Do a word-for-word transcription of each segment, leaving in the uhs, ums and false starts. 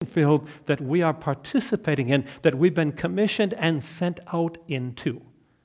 field that we are participating in, that we've been commissioned and sent out into.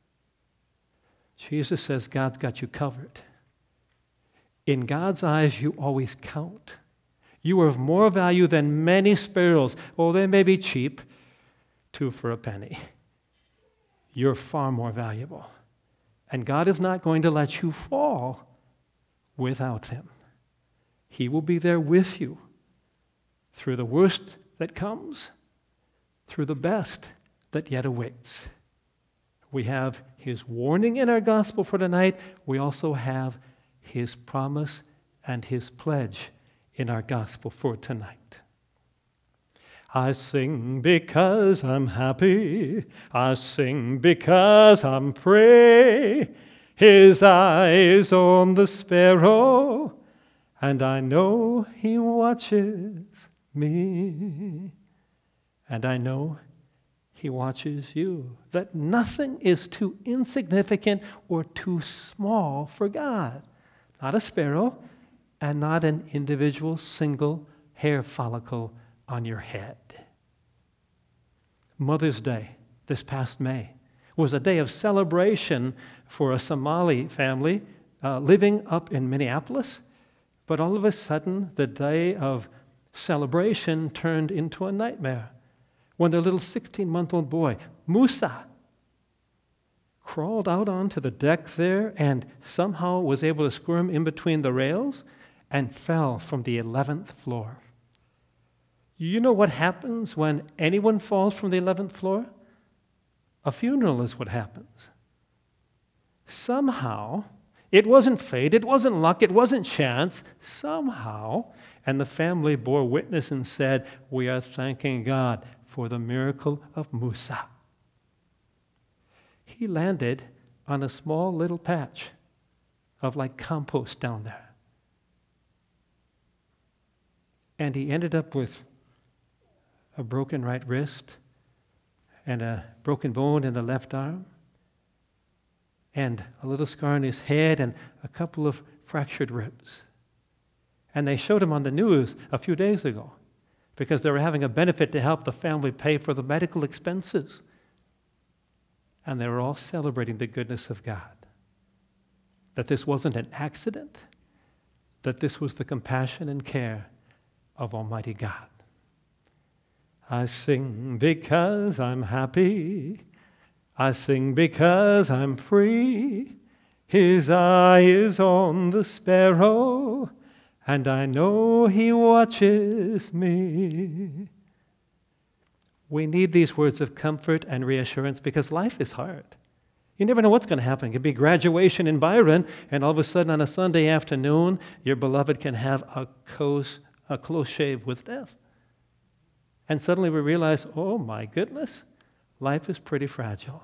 Jesus says God's got you covered. In God's eyes, you always count. You are of more value than many sparrows. Oh, they may be cheap, two for a penny. You're far more valuable. And God is not going to let you fall without Him. He will be there with you through the worst that comes, through the best that yet awaits. We have His warning in our gospel for tonight. We also have His promise and His pledge in our gospel for tonight. I sing because I'm happy. I sing because I'm free. His eye is on the sparrow, and I know He watches me. And I know He watches you. That nothing is too insignificant or too small for God. Not a sparrow, and not an individual single hair follicle on your head. Mother's Day, this past May, was a day of celebration for a Somali family uh, living up in Minneapolis. But all of a sudden, the day of celebration turned into a nightmare when their little sixteen-month-old boy, Musa, crawled out onto the deck there and somehow was able to squirm in between the rails and fell from the eleventh floor. You know what happens when anyone falls from the eleventh floor? A funeral is what happens. Somehow, it wasn't fate, it wasn't luck, it wasn't chance. Somehow, and the family bore witness and said, "We are thanking God for the miracle of Musa." He landed on a small little patch of like compost down there. And he ended up with a broken right wrist and a broken bone in the left arm and a little scar on his head and a couple of fractured ribs. And they showed him on the news a few days ago because they were having a benefit to help the family pay for the medical expenses. And they were all celebrating the goodness of God. That this wasn't an accident, that this was the compassion and care of Almighty God. I sing because I'm happy. I sing because I'm free. His eye is on the sparrow, and I know He watches me. We need these words of comfort and reassurance because life is hard. You never know what's going to happen. It could be graduation in Byron, and all of a sudden on a Sunday afternoon, your beloved can have a close, a close shave with death. And suddenly we realize, oh my goodness, life is pretty fragile.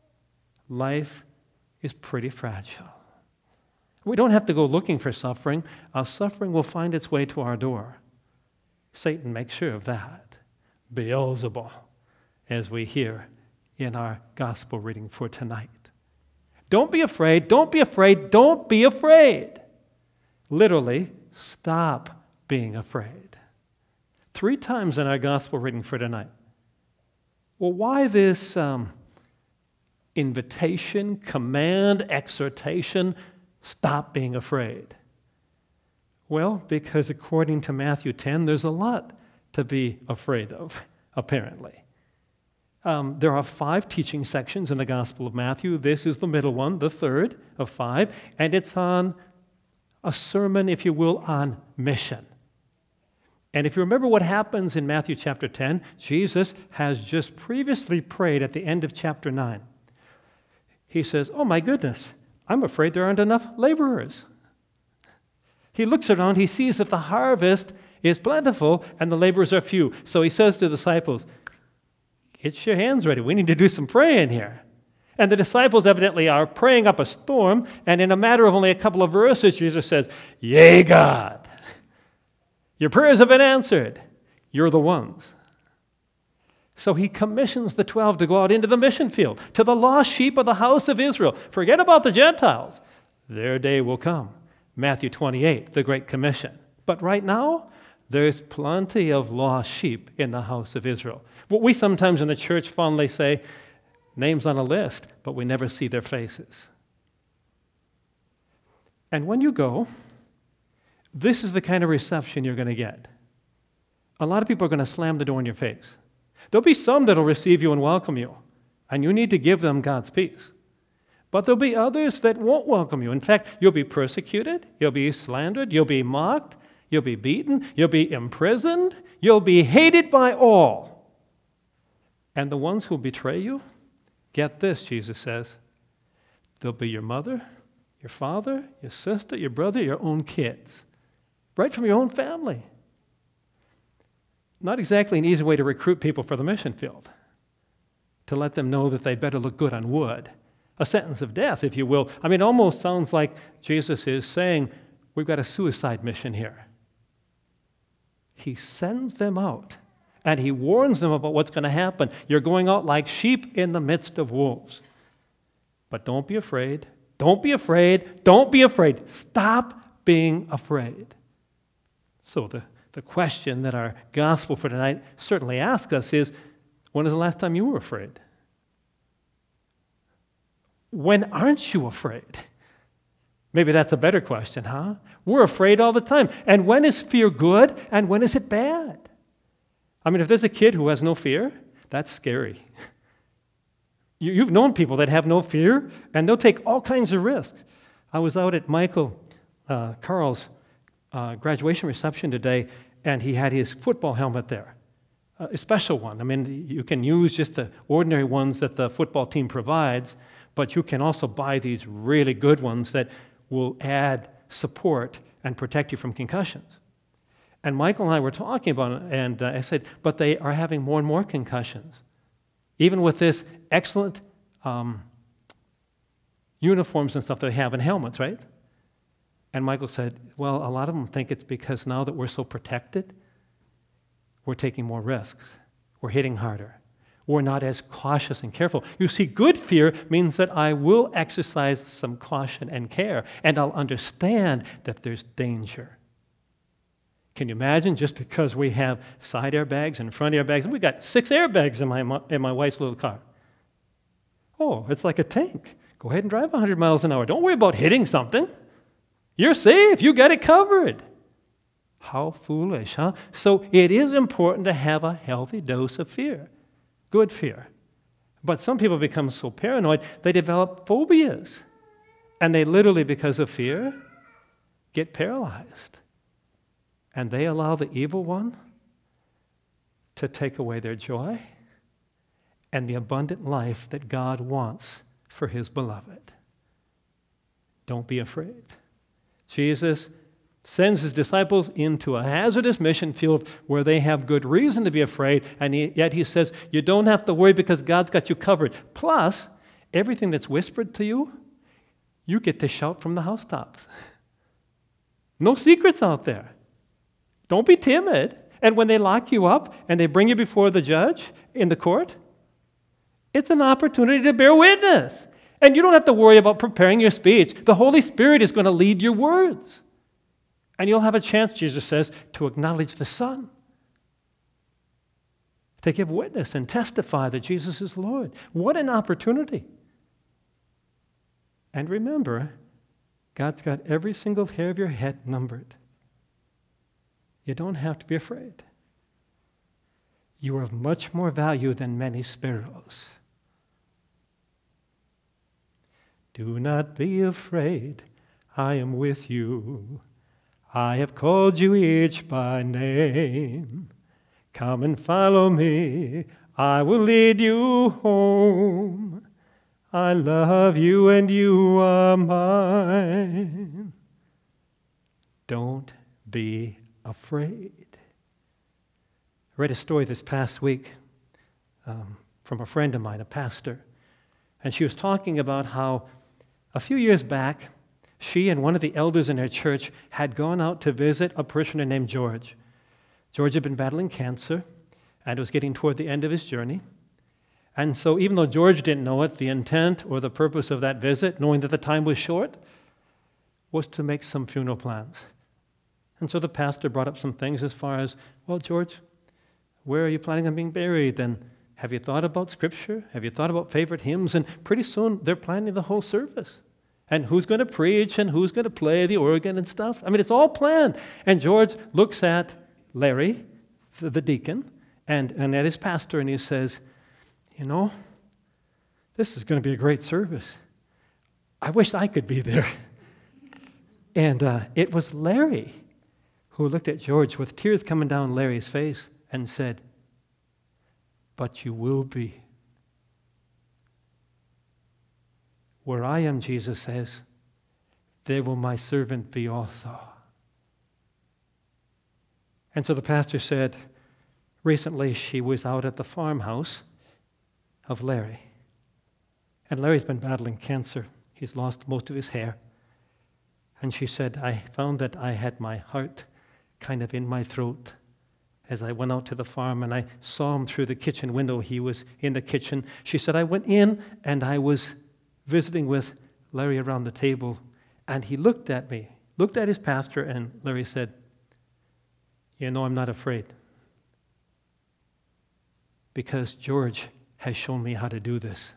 Life is pretty fragile. We don't have to go looking for suffering. Our suffering will find its way to our door. Satan makes sure of that. Beelzebul, as we hear in our gospel reading for tonight. Don't be afraid, don't be afraid, don't be afraid. Literally, stop being afraid. Three times in our gospel reading for tonight. Well, why this um, invitation, command, exhortation, stop being afraid? Well, because according to Matthew ten, there's a lot to be afraid of, apparently. Um, there are five teaching sections in the Gospel of Matthew. This is the middle one, the third of five, and it's on a sermon, if you will, on mission. And if you remember what happens in Matthew chapter ten, Jesus has just previously prayed at the end of chapter nine. He says, oh my goodness, I'm afraid there aren't enough laborers. He looks around, he sees that the harvest is plentiful and the laborers are few. So he says to the disciples, get your hands ready. We need to do some praying here. And the disciples evidently are praying up a storm, and in a matter of only a couple of verses, Jesus says, yea, God, your prayers have been answered. You're the ones. So he commissions the twelve to go out into the mission field, to the lost sheep of the house of Israel. Forget about the Gentiles. Their day will come. Matthew twenty-eight, the Great Commission. But right now, There's plenty of lost sheep in the house of Israel. What we sometimes in the church fondly say, names on a list, but we never see their faces. And when you go, this is the kind of reception you're going to get. A lot of people are going to slam the door in your face. There'll be some that will receive you and welcome you, and you need to give them God's peace. But there'll be others that won't welcome you. In fact, you'll be persecuted, you'll be slandered, you'll be mocked, you'll be beaten, you'll be imprisoned, you'll be hated by all. And the ones who betray you, get this, Jesus says, they'll be your mother, your father, your sister, your brother, your own kids, right from your own family. Not exactly an easy way to recruit people for the mission field, to let them know that they'd better look good on wood. A sentence of death, if you will. I mean, it almost sounds like Jesus is saying, we've got a suicide mission here. He sends them out, and he warns them about what's going to happen. You're going out like sheep in the midst of wolves. But don't be afraid. Don't be afraid. Don't be afraid. Stop being afraid. So the, the question that our gospel for tonight certainly asks us is, when was the last time you were afraid? When aren't you afraid? Maybe that's a better question, huh? We're afraid all the time. And when is fear good and when is it bad? I mean, if there's a kid who has no fear, that's scary. You, you've known people that have no fear, and they'll take all kinds of risks. I was out at Michael uh, Carl's uh, graduation reception today, and he had his football helmet there, uh, a special one. I mean, you can use just the ordinary ones that the football team provides, but you can also buy these really good ones that will add support and protect you from concussions. And Michael and I were talking about it, and uh, I said, but they are having more and more concussions. Even with this excellent um, uniforms and stuff they have and helmets, right? And Michael said, well, a lot of them think it's because now that we're so protected, we're taking more risks. We're hitting harder. We're not as cautious and careful. You see, good fear means that I will exercise some caution and care, and I'll understand that there's danger. Can you imagine, just because we have side airbags and front airbags, and we've got six airbags in my, in my wife's little car. Oh, it's like a tank. Go ahead and drive one hundred miles an hour. Don't worry about hitting something. You're safe. You got it covered. How foolish, huh? So it is important to have a healthy dose of fear. Good fear. But some people become so paranoid, they develop phobias. And they literally, because of fear, get paralyzed. And they allow the evil one to take away their joy and the abundant life that God wants for his beloved. Don't be afraid. Jesus sends his disciples into a hazardous mission field where they have good reason to be afraid, and he, yet he says, you don't have to worry because God's got you covered. Plus, everything that's whispered to you, you get to shout from the housetops. No secrets out there. Don't be timid. And when they lock you up and they bring you before the judge in the court, it's an opportunity to bear witness. And you don't have to worry about preparing your speech. The Holy Spirit is going to lead your words. And you'll have a chance, Jesus says, to acknowledge the Son, to give witness and testify that Jesus is Lord. What an opportunity. And remember, God's got every single hair of your head numbered. You don't have to be afraid. You are of much more value than many sparrows. Do not be afraid, I am with you. I have called you each by name. Come and follow me, I will lead you home. I love you and you are mine. Don't be afraid. I read a story this past week um, from a friend of mine, a pastor, and she was talking about how a few years back, she and one of the elders in her church had gone out to visit a parishioner named George. George had been battling cancer and was getting toward the end of his journey. And so even though George didn't know it, the intent or the purpose of that visit, knowing that the time was short, was to make some funeral plans. And so the pastor brought up some things as far as, well, George, where are you planning on being buried? And have you thought about Scripture? Have you thought about favorite hymns? And pretty soon they're planning the whole service. And who's going to preach and who's going to play the organ and stuff. I mean, it's all planned. And George looks at Larry, the deacon, and, and at his pastor, and he says, you know, this is going to be a great service. I wish I could be there. And uh, it was Larry who looked at George with tears coming down Larry's face and said, but you will be. Where I am, Jesus says, there will my servant be also. And so the pastor said, recently she was out at the farmhouse of Larry. And Larry's been battling cancer. He's lost most of his hair. And she said, I found that I had my heart kind of in my throat as I went out to the farm, and I saw him through the kitchen window. He was in the kitchen. She said, I went in, and I was visiting with Larry around the table, and he looked at me, looked at his pastor, and Larry said, you know, I'm not afraid, because George has shown me how to do this.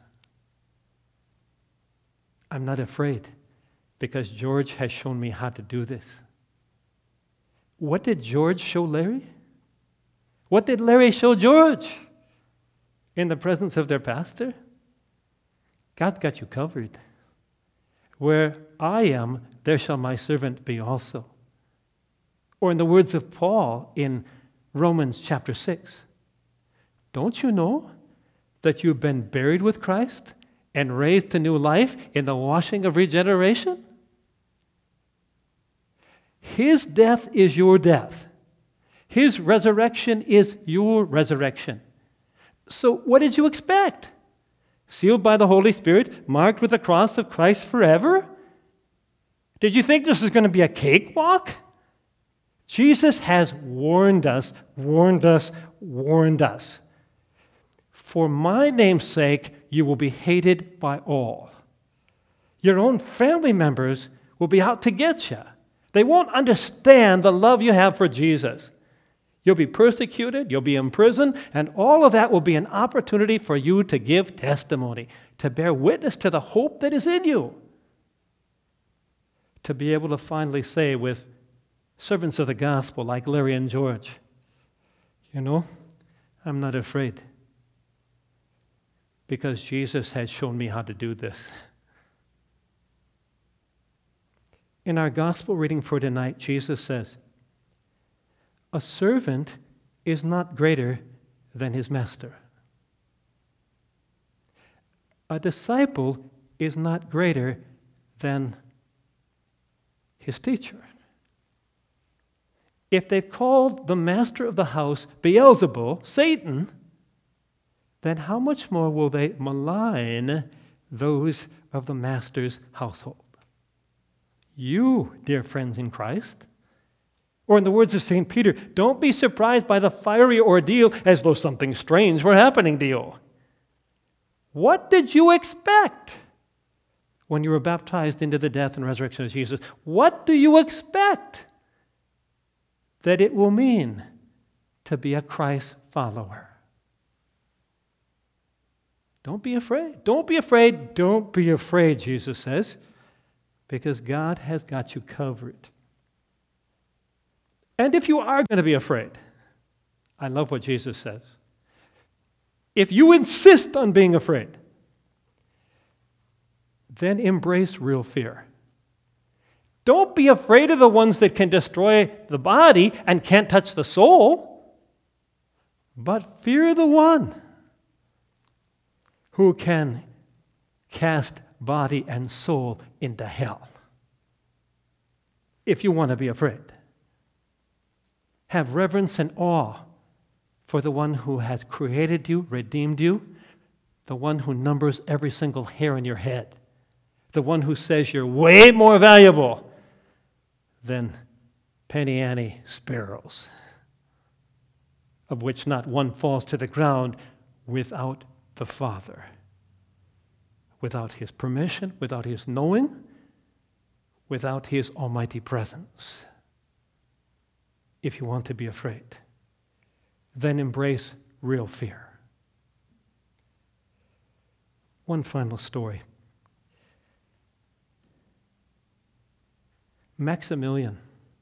I'm not afraid, because George has shown me how to do this. What did George show Larry? What did Larry show George in the presence of their pastor? God's got you covered. Where I am, there shall my servant be also. Or in the words of Paul in Romans chapter six, don't you know that you've been buried with Christ and raised to new life in the washing of regeneration? His death is your death. His resurrection is your resurrection. So what did you expect? Sealed by the Holy Spirit, marked with the cross of Christ forever? Did you think this was going to be a cakewalk? Jesus has warned us, warned us, warned us. For my name's sake, you will be hated by all. Your own family members will be out to get you. They won't understand the love you have for Jesus. You'll be persecuted, you'll be imprisoned, and all of that will be an opportunity for you to give testimony, to bear witness to the hope that is in you, to be able to finally say with servants of the gospel like Larry and George, you know, I'm not afraid because Jesus has shown me how to do this. In our gospel reading for tonight, Jesus says, a servant is not greater than his master. A disciple is not greater than his teacher. If they've called the master of the house Beelzebul, Satan, then how much more will they malign those of the master's household? You, dear friends in Christ, or in the words of Saint Peter, don't be surprised by the fiery ordeal as though something strange were happening to you. What did you expect when you were baptized into the death and resurrection of Jesus? What do you expect that it will mean to be a Christ follower? Don't be afraid. Don't be afraid. Don't be afraid, Jesus says, because God has got you covered. And if you are going to be afraid, I love what Jesus says. If you insist on being afraid, then embrace real fear. Don't be afraid of the ones that can destroy the body and can't touch the soul, but fear the one who can cast body and soul into hell. If you want to be afraid, have reverence and awe for the one who has created you, redeemed you, the one who numbers every single hair in your head, the one who says you're way more valuable than penny ante sparrows, of which not one falls to the ground without the Father, without His permission, without His knowing, without His almighty presence. if you want to be afraid. Then embrace real fear. One final story. Maximilian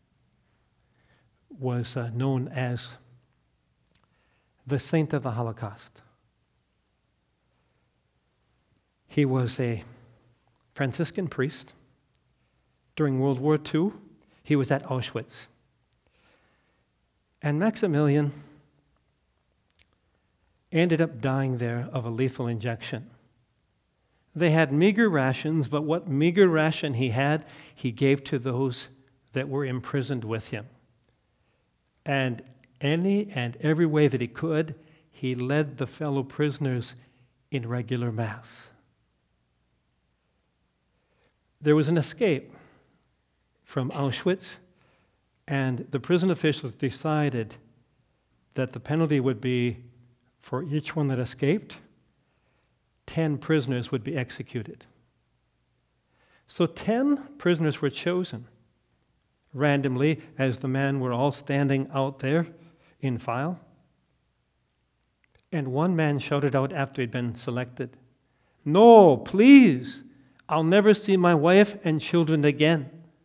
was uh, known as the saint of the Holocaust. He was a Franciscan priest. During World War Two, he was at Auschwitz. And Maximilian ended up dying there of a lethal injection. They had meager rations, but what meager ration he had, he gave to those that were imprisoned with him. And any and every way that he could, he led the fellow prisoners in regular Mass. There was an escape from Auschwitz, and the prison officials decided that the penalty would be, for each one that escaped, ten prisoners would be executed. So ten prisoners were chosen randomly as the men were all standing out there in file. And one man shouted out after he'd been selected, "No, please, I'll never see my wife and children again."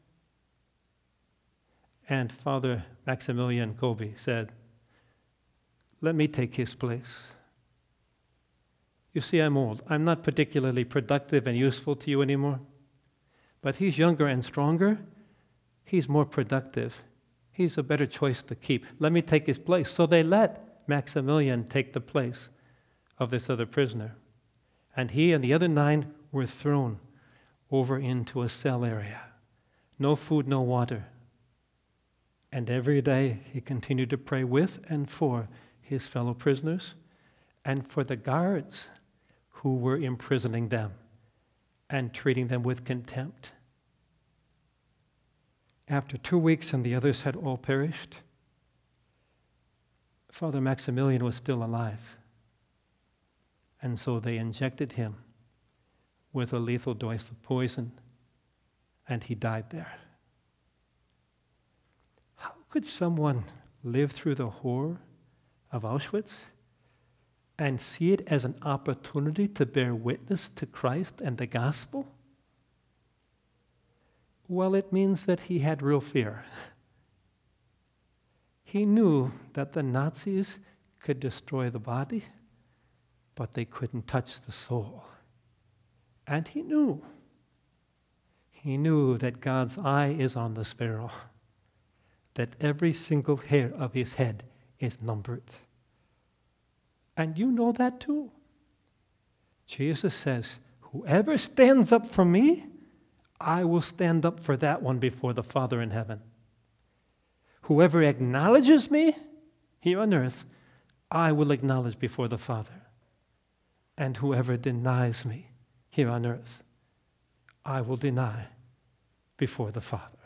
And Father Maximilian Kolbe said, "Let me take his place. You see, I'm old. I'm not particularly productive and useful to you anymore. But he's younger and stronger. He's more productive. He's a better choice to keep. Let me take his place." So they let Maximilian take the place of this other prisoner. And he and the other nine were thrown over into a cell area. No food, no water. And every day he continued to pray with and for his fellow prisoners and for the guards who were imprisoning them and treating them with contempt. After two weeks and the others had all perished, Father Maximilian was still alive. And so they injected him with a lethal dose of poison, and he died there. How could someone live through the horror of Auschwitz and see it as an opportunity to bear witness to Christ and the gospel? Well, it means that he had real fear. He knew that the Nazis could destroy the body, but they couldn't touch the soul. And he knew. He knew that God's eye is on the sparrow, that every single hair of his head is numbered. And you know that too. Jesus says, "Whoever stands up for me, I will stand up for that one before the Father in heaven. Whoever acknowledges me here on earth, I will acknowledge before the Father. And whoever denies me here on earth, I will deny before the Father."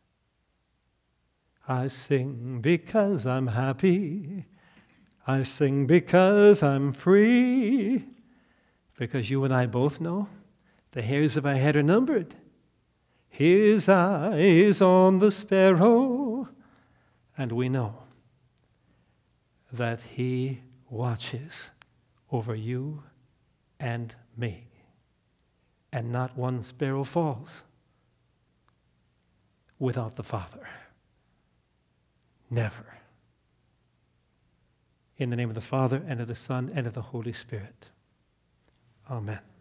I sing because I'm happy. I sing because I'm free. Because you and I both know the hairs of our head are numbered. His eye is on the sparrow. And we know that he watches over you and me. And not one sparrow falls without the Father. Never. In the name of the Father, and of the Son, and of the Holy Spirit. Amen.